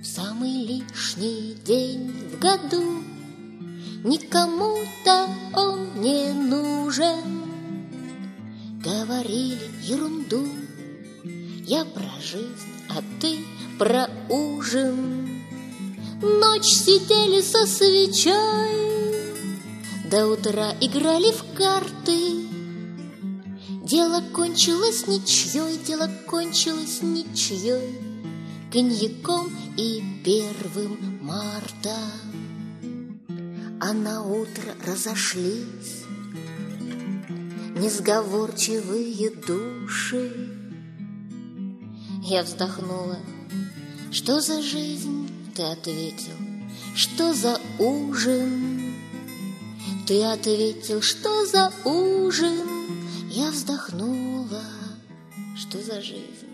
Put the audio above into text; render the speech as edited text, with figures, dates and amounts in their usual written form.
самый лишний день в году, никому-то он не нужен. Говорили ерунду, я про жизнь, а ты про ужин. Ночь сидели со свечой, до утра играли в карты. Дело кончилось ничьей, дело кончилось ничьей, коньяком и 1 марта. А на утро разошлись несговорчивые души. Я вздохнула. Что за жизнь? Ты ответил. Что за ужин? Ты ответил. Что за ужин? Я вздохнула. Что за жизнь?